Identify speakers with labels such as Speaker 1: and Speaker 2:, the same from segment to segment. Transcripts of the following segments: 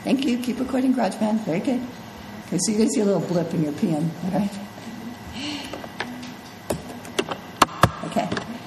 Speaker 1: Thank you. Keep recording, GarageBand. Very good. Okay, so you're going to see a little blip in your PM. All right. Okay.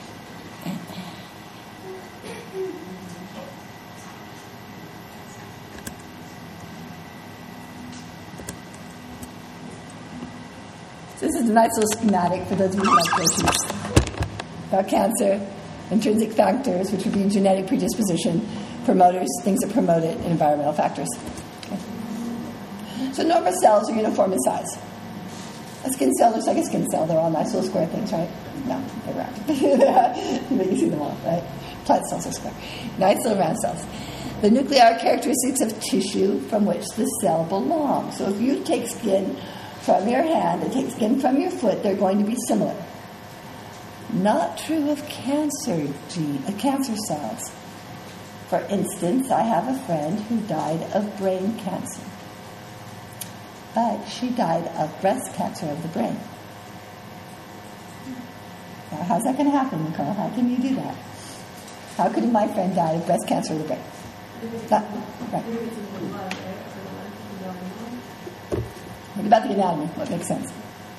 Speaker 1: So this is a nice little schematic for those of you who like proteins. About cancer, intrinsic factors, which would be genetic predisposition, promoters, things that promote it, and environmental factors. Okay. So normal cells are uniform in size. A skin cell looks like a skin cell. They're all nice little square things, right? No, they're round. You can see them all, right? Plant cells are square. Nice little round cells. The nuclear characteristics of tissue from which the cell belongs. So if you take skin from your hand and take skin from your foot, they're going to be similar. Not true of cancer cells. For instance, I have a friend who died of brain cancer. But she died of breast cancer of the brain. Now, how's that going to happen, Nicole? How can you do that? How could my friend die of breast cancer of the brain? Right. What about the anatomy? What makes sense?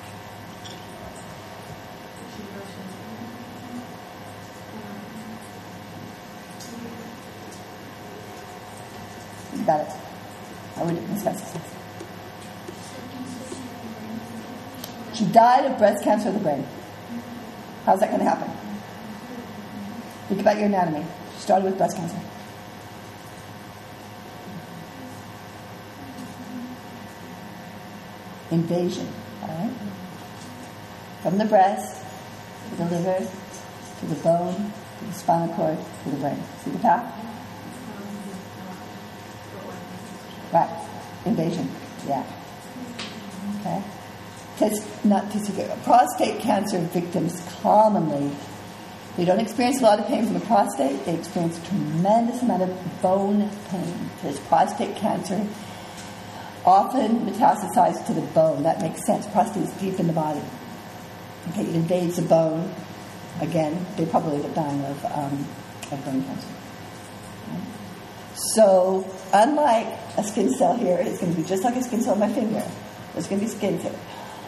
Speaker 1: You got it. I would discuss this. She died of breast cancer of the brain. How's that going to happen? Think about your anatomy. She started with breast cancer. Invasion, all right? From the breast to the liver to the bone to the spinal cord to the brain. See the path? Right. Invasion. Yeah. Okay. Prostate cancer victims commonly, they don't experience a lot of pain from the prostate. They experience a tremendous amount of bone pain because prostate cancer often metastasizes to the bone. That makes sense. Prostate is deep in the body. Okay, it invades the bone. Again, they probably end up dying of bone cancer. Okay. So, unlike a skin cell here, it's going to be just like a skin cell on my finger. There's going to be skin here.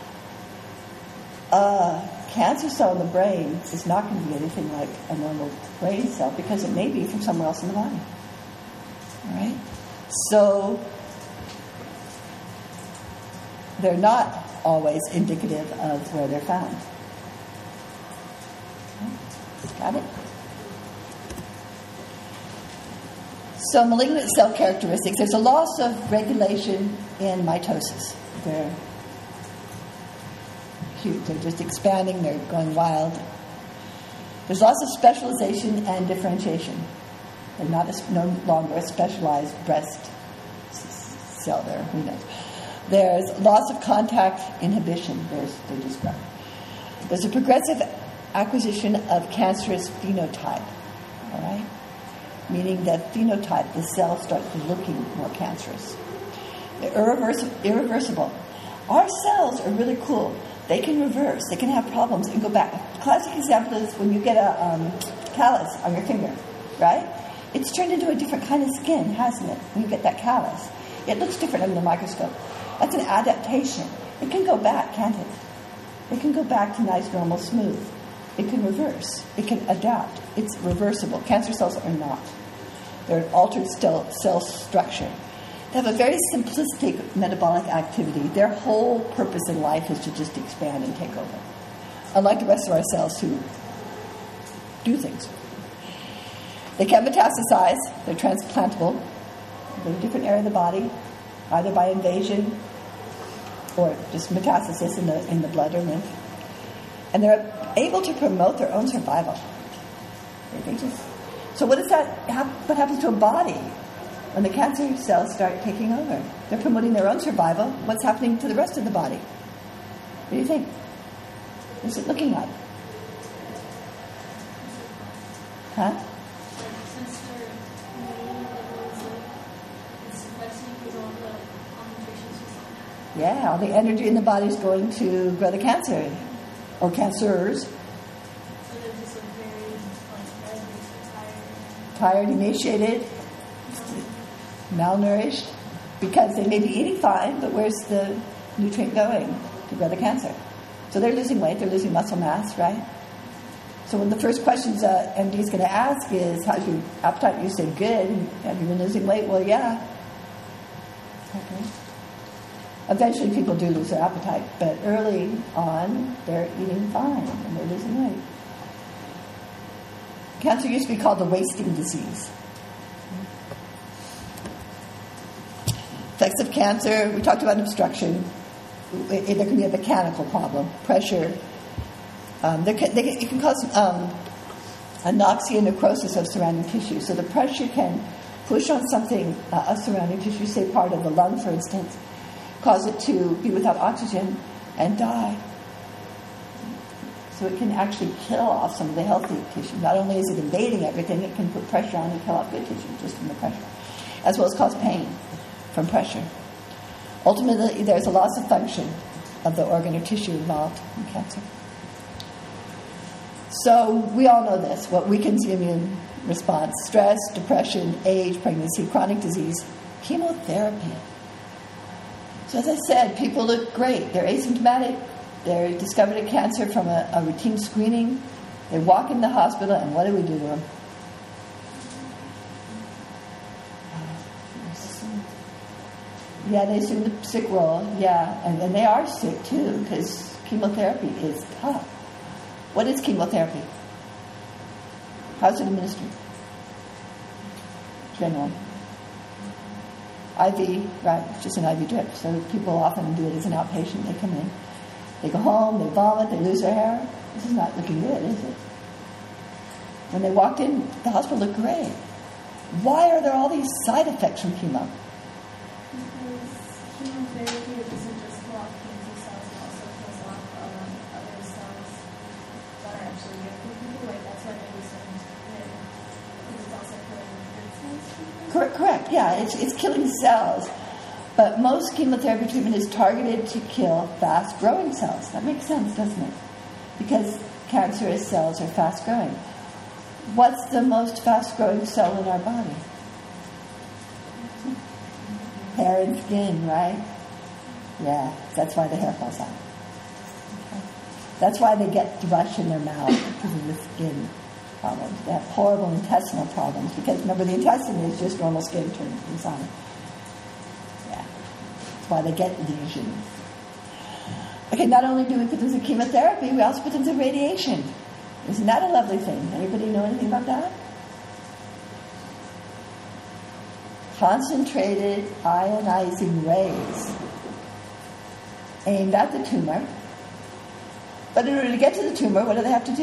Speaker 1: A cancer cell in the brain is not going to be anything like a normal brain cell because it may be from somewhere else in the body. All right? So, they're not always indicative of where they're found. Okay. Got it? So malignant cell characteristics. There's a loss of regulation in mitosis. They're cute. They're just expanding. They're going wild. There's lots of specialization and differentiation. They're no longer a specialized breast cell there. Who knows? There's loss of contact inhibition. They describe. There's a progressive acquisition of cancerous phenotype. All right? Meaning that phenotype, the cells start looking more cancerous. They're irreversible. Our cells are really cool. They can reverse. They can have problems and go back. A classic example is when you get a callus on your finger, right? It's turned into a different kind of skin, hasn't it, when you get that callus? It looks different under the microscope. That's an adaptation. It can go back, can't it? It can go back to nice, normal, smooth. It can reverse. It can adapt. It's reversible. Cancer cells are not. They're an altered cell structure. They have a very simplistic metabolic activity. Their whole purpose in life is to just expand and take over. Unlike the rest of our cells who do things. They can metastasize. They're transplantable. They go to a different area of the body, either by invasion or just metastasis in the blood or lymph. And they're able to promote their own survival. So what happens to a body when the cancer cells start taking over? They're promoting their own survival. What's happening to the rest of the body? What do you think? What's it looking like? Huh? Yeah, all the energy in the body is going to grow the cancer or cancers. Tired, emaciated, malnourished. because they may be eating fine, but where's the nutrient going to grow the cancer? So they're losing weight, they're losing muscle mass, right? So one of the first questions MD is going to ask is, how's your appetite? You say, good. Have you been losing weight? Well, yeah. Okay. Eventually people do lose their appetite, but early on, they're eating fine and they're losing weight. Cancer used to be called the wasting disease. Effects of cancer, we talked about obstruction. There can be a mechanical problem, pressure. It can cause anoxia and necrosis of surrounding tissue. So the pressure can push on something, a surrounding tissue, say part of the lung, for instance, cause it to be without oxygen and die. So it can actually kill off some of the healthy tissue. Not only is it invading everything, it can put pressure on and kill off good tissue just from the pressure, as well as cause pain from pressure. Ultimately, there's a loss of function of the organ or tissue involved in cancer. So we all know this, what weakens the immune response: stress, depression, age, pregnancy, chronic disease, chemotherapy. So as I said, people look great. They're asymptomatic. They're discovered a cancer from a routine screening. They walk in the hospital, and what do we do to them? Yeah, they assume the sick role. Yeah, and they are sick too, because chemotherapy is tough. What is chemotherapy? How's it administered? General. IV, right, it's just an IV drip. So people often do it as an outpatient. They come in, they go home, they vomit, they lose their hair. This is not looking good, is it? When they walked in, the hospital looked great. Why are there all these side effects from chemo?
Speaker 2: Chemotherapy doesn't just kill off cancer cells, it also kills off other cells that are actually good for people. Like, that's why they use it, because it's also killing good cells.
Speaker 1: Correct. Yeah, it's killing cells. But most chemotherapy treatment is targeted to kill fast-growing cells. That makes sense, doesn't it? Because cancerous cells are fast-growing. What's the most fast-growing cell in our body? Hair and skin, right? Yeah, that's why the hair falls out. Okay. That's why they get thrush in their mouth, because of the skin problems. They have horrible intestinal problems, because remember, the intestine is just normal skin turned inside. Yeah, that's why they get lesions. Okay, not only do we put them through chemotherapy, we also put them through radiation. Isn't that a lovely thing? Anybody know anything about that? Concentrated ionizing rays aimed at the tumor. But in order to get to the tumor, what do they have to do?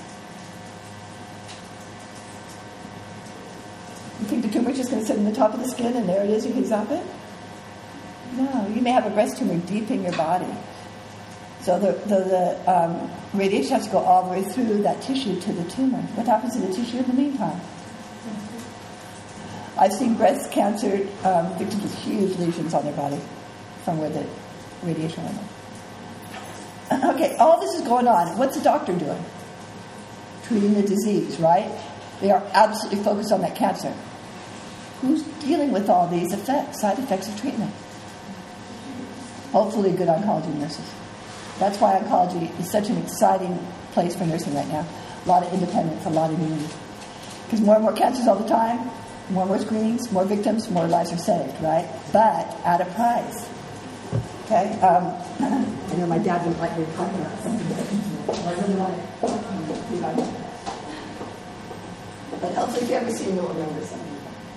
Speaker 1: You think the tumor is just going to sit on the top of the skin and there it is, you can zap it? No, you may have a breast tumor deep in your body. So the radiation has to go all the way through that tissue to the tumor. What happens to the tissue in the meantime? I've seen breast cancer victims with huge lesions on their body from where the radiation went. Okay, all this is going on. What's the doctor doing? Treating the disease, right? They are absolutely focused on that cancer. Who's dealing with all these effects, side effects of treatment? Hopefully good oncology nurses. That's why oncology is such an exciting place for nursing right now. A lot of independence, a lot of unity. Because more and more cancers all the time, more and more screenings, more victims, more lives are saved, right? But at a price. Okay? I know my dad wouldn't like me talking about something that I really want to talk about. But also, if you ever see, you'll remember something.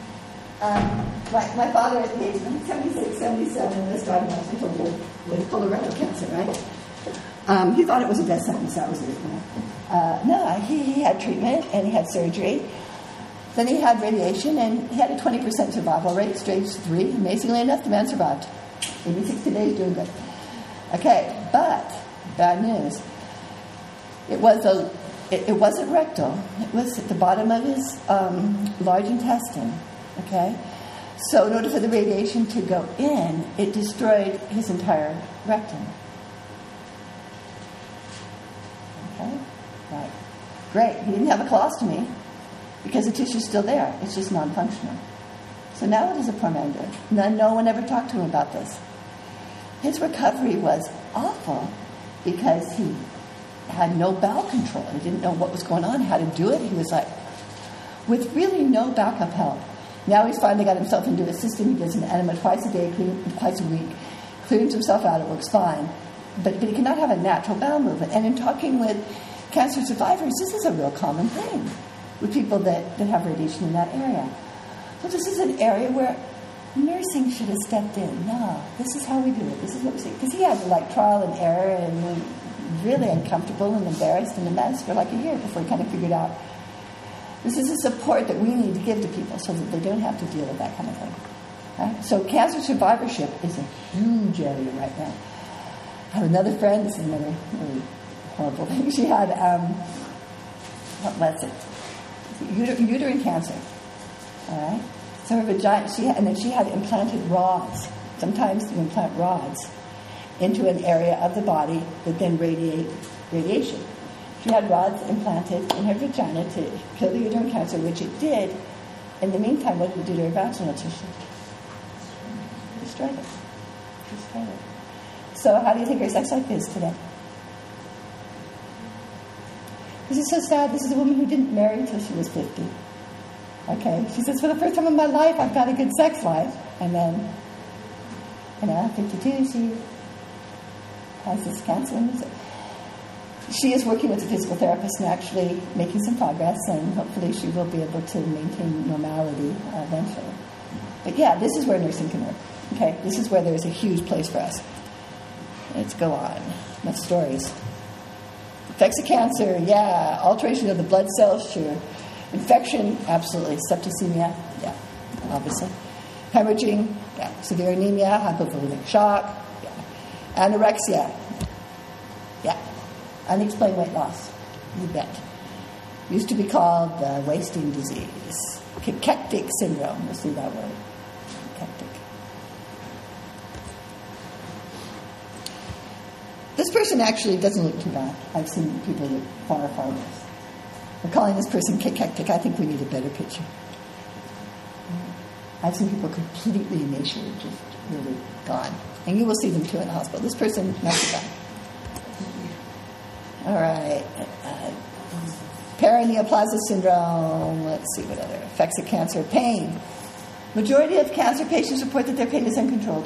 Speaker 1: My father, at the age of 76, 77, was diagnosed with colorectal cancer, right? He thought it was a death sentence. That was it. No, he had treatment and he had surgery. Then he had radiation, and he had a 20% survival rate, stage 3. Amazingly enough, the man survived. 60 days, doing good. Okay, but bad news. It wasn't rectal. It was at the bottom of his large intestine. Okay, so in order for the radiation to go in, it destroyed his entire rectum. Okay, right, great. He didn't have a colostomy, because the tissue's still there. It's just non-functional. So now what does a poor man do? No one ever talked to him about this. His recovery was awful because he had no bowel control. He didn't know what was going on, how to do it. He was like, with really no backup help. Now he's finally got himself into a system. He does an enema twice a day, twice a week, cleans himself out, it works fine. But he cannot have a natural bowel movement. And in talking with cancer survivors, this is a real common thing with people that have radiation in that area. So this is an area where nursing should have stepped in. No, this is how we do it. This is what we say. Because he had to trial and error and was really uncomfortable and embarrassed and a mess for a year before he kind of figured out. This is a support that we need to give to people so that they don't have to deal with that kind of thing. Right? So cancer survivorship is a huge area right now. I have another friend, this is another really horrible thing. She had, what was it? Uterine cancer. All right? So her vagina, and then she had implanted rods. Sometimes you implant rods into an area of the body that then radiate radiation. She had rods implanted in her vagina to kill the uterine cancer, which it did. In the meantime, what did it do to her vaginal tissue? Destroyed it. Destroyed it. So how do you think her sex life is today? This is so sad. This is a woman who didn't marry until she was 50. Okay? She says, for the first time in my life, I've got a good sex life. And then, 52, she has this cancer. She is working with a physical therapist and actually making some progress, and hopefully she will be able to maintain normality eventually. But yeah, this is where nursing can work. Okay? This is where there's a huge place for us. Let's go on. Enough stories. Effects of cancer, yeah. Alteration of the blood cells, sure. Infection, absolutely. Septicemia, yeah, obviously. Hemorrhaging, yeah. Severe anemia, hypovolemic shock, yeah. Anorexia, yeah. Unexplained weight loss, you bet. Used to be called wasting disease. Cachectic syndrome, you'll see that word. Cachectic. This person actually doesn't look too bad. I've seen people look far, far worse. We're calling this person cachectic. I think we need a better picture. I've seen people completely emaciated, just really gone. And you will see them too in the hospital. This person, not too bad. All right. Paraneoplastic syndrome. Let's see what other effects of cancer. Pain. Majority of cancer patients report that their pain is uncontrolled.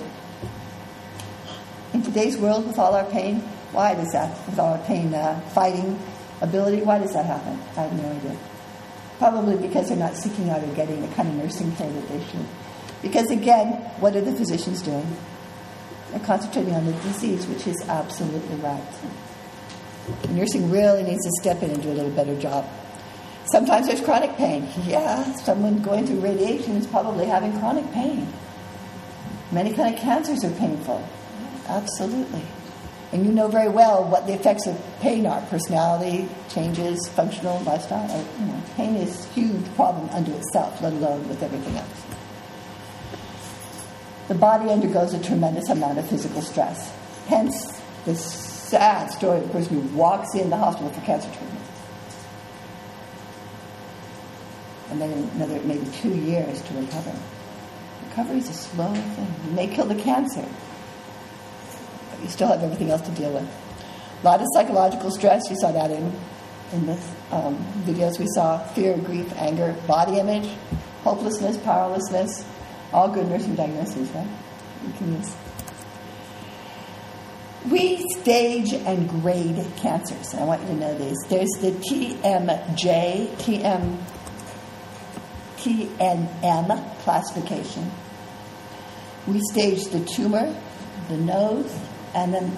Speaker 1: In today's world, with all our pain, why does that? With all our pain, fighting ability, why does that happen? I have no idea. Probably because they're not seeking out or getting the kind of nursing care that they should. Because again, what are the physicians doing? They're concentrating on the disease, which is absolutely right. Nursing really needs to step in and do a little better job. Sometimes there's chronic pain. Yeah, someone going through radiation is probably having chronic pain. Many kind of cancers are painful. Absolutely. And you know very well what the effects of pain are. Personality, changes, functional, lifestyle. Pain is a huge problem unto itself, let alone with everything else. The body undergoes a tremendous amount of physical stress. Hence, this sad story of the person who walks in the hospital for cancer treatment. And then another maybe 2 years to recover. Recovery is a slow thing. You may kill the cancer, but you still have everything else to deal with. A lot of psychological stress. You saw that in the videos we saw. Fear, grief, anger, body image, hopelessness, powerlessness. All good nursing diagnoses, right? You can use. We stage and grade cancers. And I want you to know these. There's the TNM classification. We stage the tumor, the nose, and then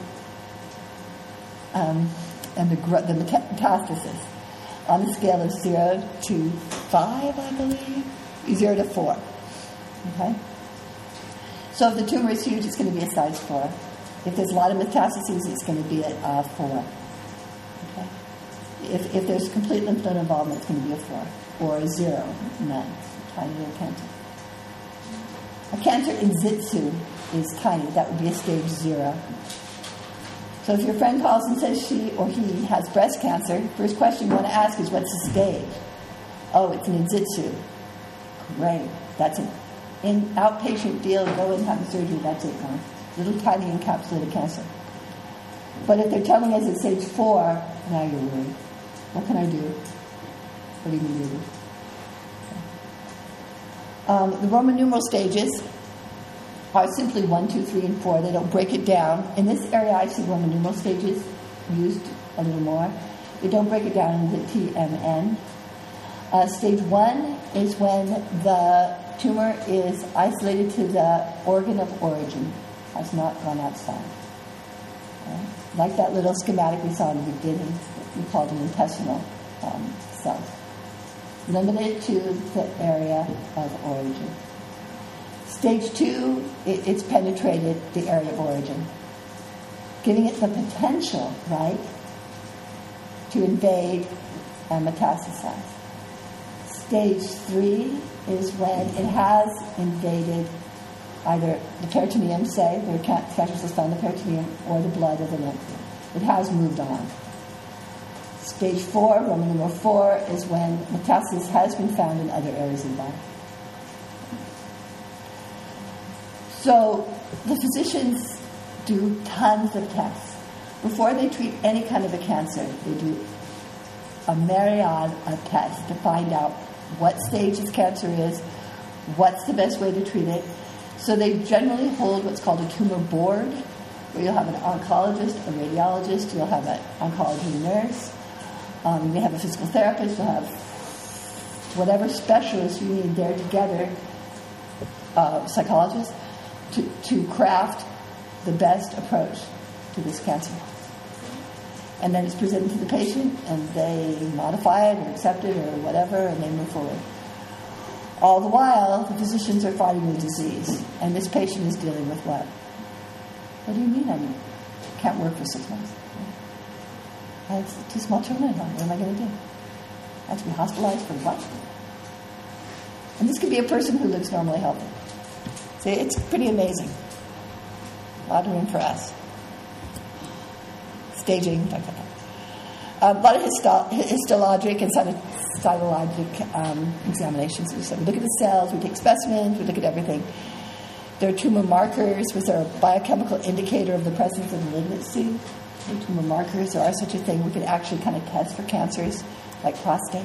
Speaker 1: the metastasis on a scale of 0 to 5, I believe, 0 to 4. Okay. So if the tumor is huge, it's going to be a size 4. If there's a lot of metastases, it's going to be a 4. Okay. If there's complete lymph node involvement, it's going to be a 4 or a 0, none. Tiny little cancer. A cancer in situ is tiny. That would be a stage 0. So if your friend calls and says she or he has breast cancer, first question you want to ask is, what's the stage? Oh, it's an in situ. Great. That's in outpatient deal, go and have the surgery, that's it, gone. Little tiny encapsulated cancer. But if they're telling us it's stage 4, now you're worried. What can I do? What do you mean you do? The Roman numeral stages are simply 1, 2, 3, and 4. They don't break it down. In this area, I see Roman numeral stages used a little more. They don't break it down into TMN. Stage 1 is when the tumor is isolated to the organ of origin, has not gone outside. Okay? Like that little schematic we saw in the beginning, we called an intestinal cell. Limited to the area of origin. Stage 2, it's penetrated the area of origin, giving it the potential, right, to invade and metastasize. Stage 3 is when it has invaded either the peritoneum, say, where cancer cells found the peritoneum, or the blood or the lymph. It has moved on. Stage 4, Roman numeral 4, is when metastasis has been found in other areas of the body. So the physicians do tons of tests. Before they treat any kind of a cancer, they do a myriad of tests to find out what stage this cancer is, what's the best way to treat it. So they generally hold what's called a tumor board, where you'll have an oncologist, a radiologist, you'll have an oncology nurse, you may have a physical therapist, you'll have whatever specialists you need there together, psychologists, to craft the best approach to this cancer. And then it's presented to the patient, and they modify it or accept it or whatever, and they move forward. All the while, the physicians are fighting the disease, and this patient is dealing with what? What do you mean I can't work for 6 months? I have 2 small children at home. What am I going to do? I have to be hospitalized for what? And this could be a person who looks normally healthy. See, it's pretty amazing. A lot of room for us. Staging, a lot of histologic and cytologic examinations. So we look at the cells, we take specimens, we look at everything. There are tumor markers, which are a biochemical indicator of the presence of malignancy. The tumor markers, there are such a thing. We can actually kind of test for cancers, like prostate.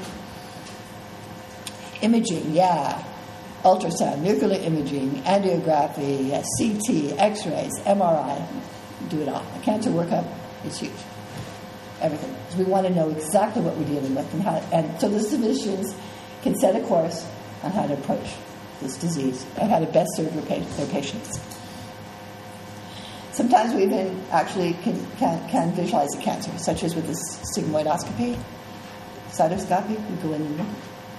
Speaker 1: Imaging, yeah. Ultrasound, nuclear imaging, angiography, CT, X-rays, MRI. Do it all. A cancer workup is huge. Everything. So we want to know exactly what we're dealing with, and so the physicians can set a course on how to approach this disease and how to best serve their patients. Sometimes we even actually can visualize the cancer, such as with the sigmoidoscopy, cytoscopy. We go in and look.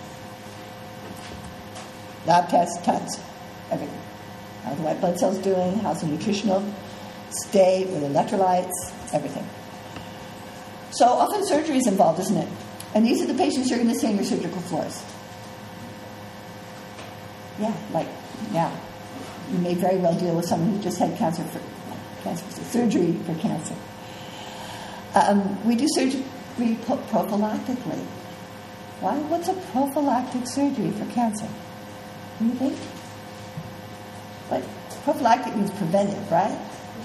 Speaker 1: Lab tests, tons, everything. How the white blood cells doing? How's the nutritional state with electrolytes? Everything. So often surgery is involved, isn't it? And these are the patients you're going to see on your surgical floors. Yeah. You may very well deal with someone who just had surgery for cancer. We do surgery prophylactically. Why? What's a prophylactic surgery for cancer? What do you think? But prophylactic means preventive, right?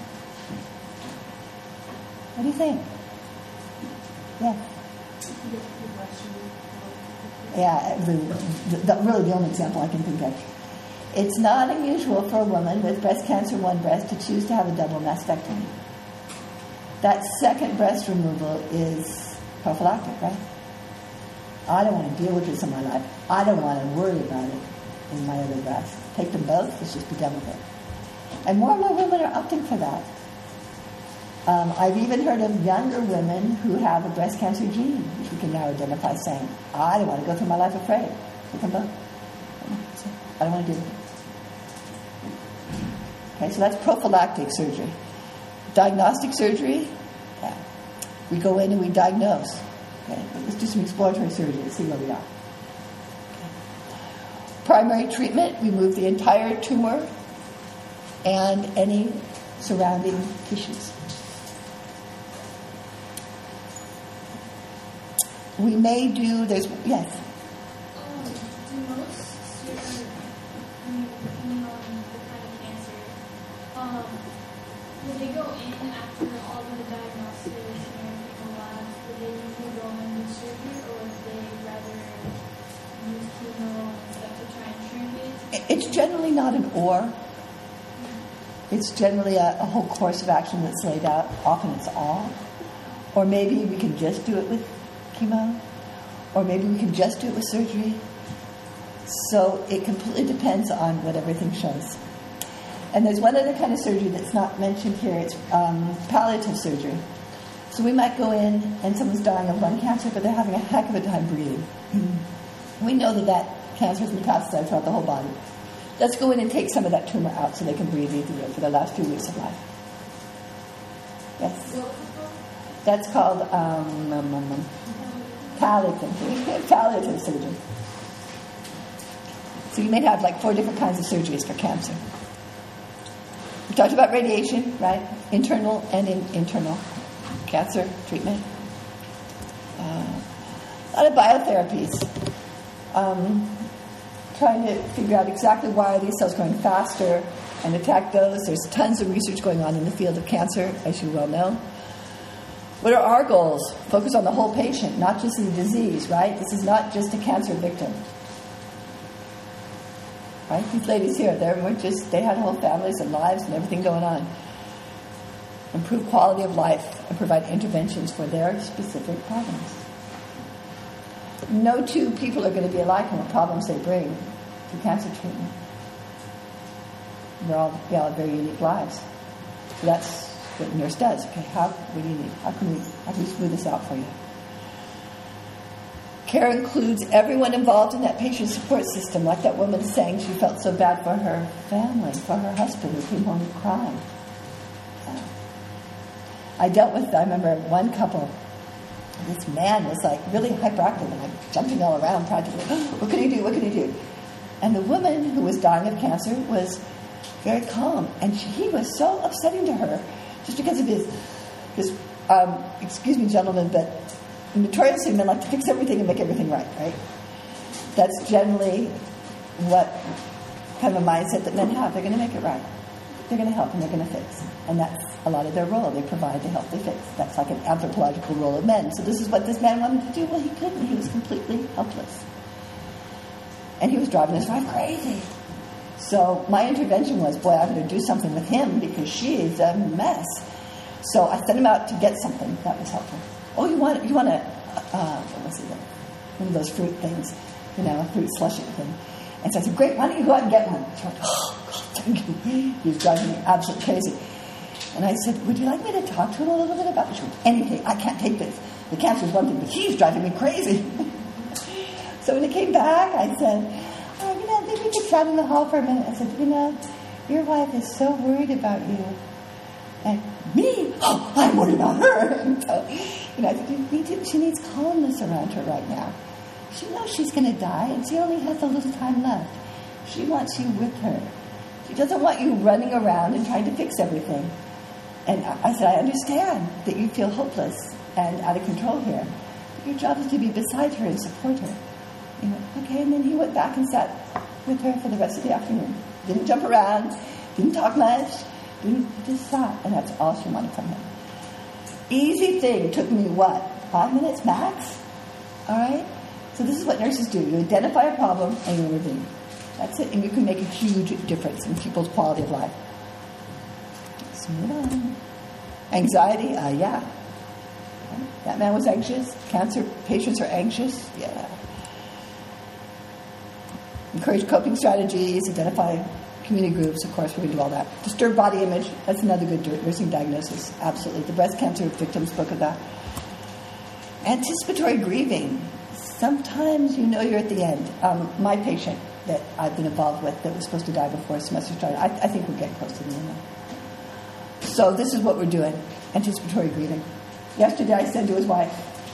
Speaker 1: What do you think? Yeah. Yeah, really the only example I can think of. It's not unusual for a woman with breast cancer in one breast to choose to have a double mastectomy. That second breast removal is prophylactic, right? I don't want to deal with this in my life. I don't want to worry about it in my other breast. Take them both, let's just be done with it. And more women are opting for that. I've even heard of younger women who have a breast cancer gene, which we can now identify, saying, I don't want to go through my life afraid. Take them both. I don't want to do it. Okay, so that's prophylactic surgery. Diagnostic surgery, yeah. We go in and we diagnose. Okay, let's do some exploratory surgery to see where we are. Okay. Primary treatment, we remove the entire tumor and any surrounding tissues. We may do, yes?
Speaker 2: Do most surgery,
Speaker 1: It's generally not an or. It's generally a whole course of action that's laid out. Often it's all. Or maybe we can just do it with chemo. Or maybe we can just do it with surgery. So it completely depends on what everything shows. And there's one other kind of surgery that's not mentioned here. It's palliative surgery. So we might go in and someone's dying of lung cancer, but they're having a heck of a time breathing. We know that cancer is metastasized throughout the whole body. Let's go in and take some of that tumor out so they can breathe easier for the last few weeks of life. Yes? That's called palliative surgery. So you may have like 4 different kinds of surgeries for cancer. We talked about radiation, right? Internal and internal cancer treatment. A lot of biotherapies. Trying to figure out exactly why are these cells growing faster and attack those. There's tons of research going on in the field of cancer, as you well know. What are our goals? Focus on the whole patient, not just the disease, right? This is not just a cancer victim. Right? These ladies here, they had whole families and lives and everything going on. Improve quality of life and provide interventions for their specific problems. No 2 people are going to be alike in the problems they bring to cancer treatment. They all have very unique lives. So that's what nurse does. Okay, what do you need? How can we smooth this out for you? Care includes everyone involved in that patient support system, like that woman saying she felt so bad for her family, for her husband who came home crying. I remember one couple, this man was like really hyperactive and like jumping all around practically. What can he do? What can he do? And the woman who was dying of cancer was very calm. And he was so upsetting to her just because of his excuse me, gentlemen, but notoriously men like to fix everything and make everything right? That's generally what kind of a mindset that men have. They're going to make it right. They're going to help and they're going to fix. And that's a lot of their role. They provide, they help, they fix. That's like an anthropological role of men. So this is what this man wanted to do. Well, he couldn't. He was completely helpless. And he was driving his wife crazy. So my intervention was, boy, I'm going to do something with him because she is a mess. So I sent him out to get something. That was helpful. Oh, you want a, what was it? One of those fruit things, a fruit slushy thing. And so I said, great, why don't you go out and get one? She went, oh, God, thank you. He was driving me absolutely crazy. And I said, would you like me to talk to him a little bit about it? She went, anything. I can't take this. The cancer is one thing, but he's driving me crazy. So when he came back, I said, maybe we could chat in the hall for a minute. I said, your wife is so worried about you. And me? Oh, I'm worried about her. And so, I said, she needs calmness around her right now. She knows she's going to die, and she only has a little time left. She wants you with her. She doesn't want you running around and trying to fix everything. And I said, I understand that you feel hopeless and out of control here. But your job is to be beside her and support her. Okay, and then he went back and sat with her for the rest of the afternoon. Didn't jump around, didn't talk much, just sat, and that's all she wanted from him. Easy thing, took me 5 minutes max? All right? So this is what nurses do. You identify a problem and you intervene. That's it, and you can make a huge difference in people's quality of life. Let's move on. Anxiety? Yeah. That man was anxious. Cancer patients are anxious. Yeah. Encourage coping strategies, identify community groups, of course, we can do all that. Disturbed body image, that's another good nursing diagnosis, absolutely. The breast cancer victims spoke of that. Anticipatory grieving. Sometimes you're at the end. My patient that I've been involved with that was supposed to die before semester started, I think we're getting close to the end now. So this is what we're doing, anticipatory grieving. Yesterday I said to his wife,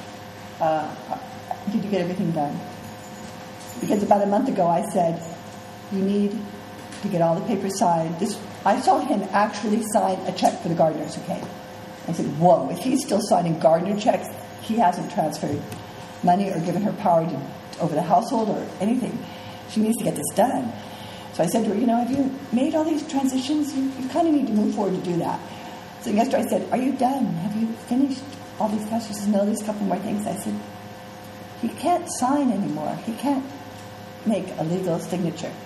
Speaker 1: did you get everything done? Because about a month ago I said, you need to get all the papers signed. I saw him actually sign a check for the gardeners, okay? I said, whoa, if he's still signing gardener checks, he hasn't transferred money or given her power over the household or anything. She needs to get this done. So I said to her, have you made all these transitions? You kind of need to move forward to do that. So yesterday I said, are you done? Have you finished all these tasks? She says, no, there's a couple more things. I said, he can't sign anymore. He can't make a legal signature.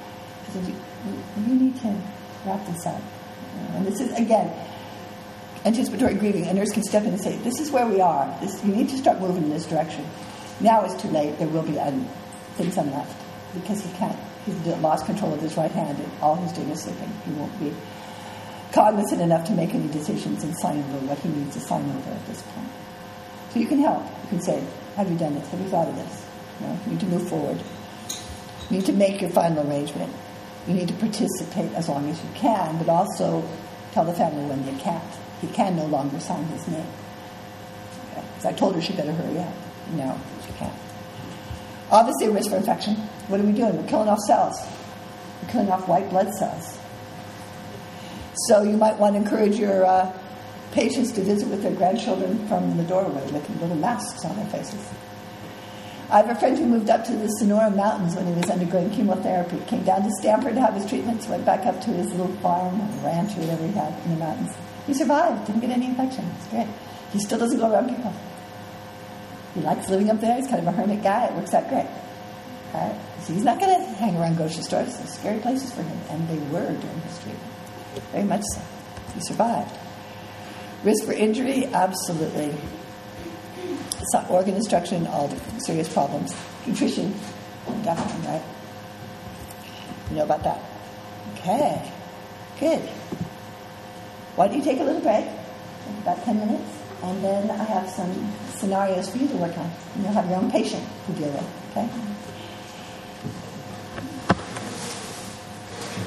Speaker 1: I said, you need to wrap this up. And this is, again, anticipatory grieving. A nurse can step in and say, this is where we are. You need to start moving in this direction. Now it's too late. There will be things unleft because he can't. He's lost control of his right hand, and all he's doing is sleeping. He won't be cognizant enough to make any decisions and sign over what he needs to sign over at this point. So you can help. You can say, have you done this? Have you thought of this? You need to move forward. You need to make your final arrangement. You need to participate as long as you can, but also tell the family when they can't. He can no longer sign his name. Okay. So I told her she better hurry up. No, she can't. Obviously, a risk for infection. What are we doing? We're killing off cells. We're killing off white blood cells. So you might want to encourage your patients to visit with their grandchildren from the doorway with little masks on their faces. I have a friend who moved up to the Sonora Mountains when he was undergoing chemotherapy. Came down to Stanford to have his treatments, went back up to his little farm or ranch or whatever he had in the mountains. He survived, didn't get any infection. It's great. He still doesn't go around people. He likes living up there. He's kind of a hermit guy. It works out great. All right? So he's not going to hang around grocery stores. They're scary places for him. And they were during his treatment. Very much so. He survived. Risk for injury? Absolutely. Organ destruction, all the serious problems. Nutrition? Definitely, right? You know about that. Okay. Good. Why don't you take a little break? About 10 minutes. And then I have some scenarios for you to work on. And you'll have your own patient to deal with. Okay?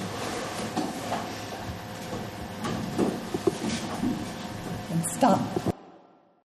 Speaker 1: And stop.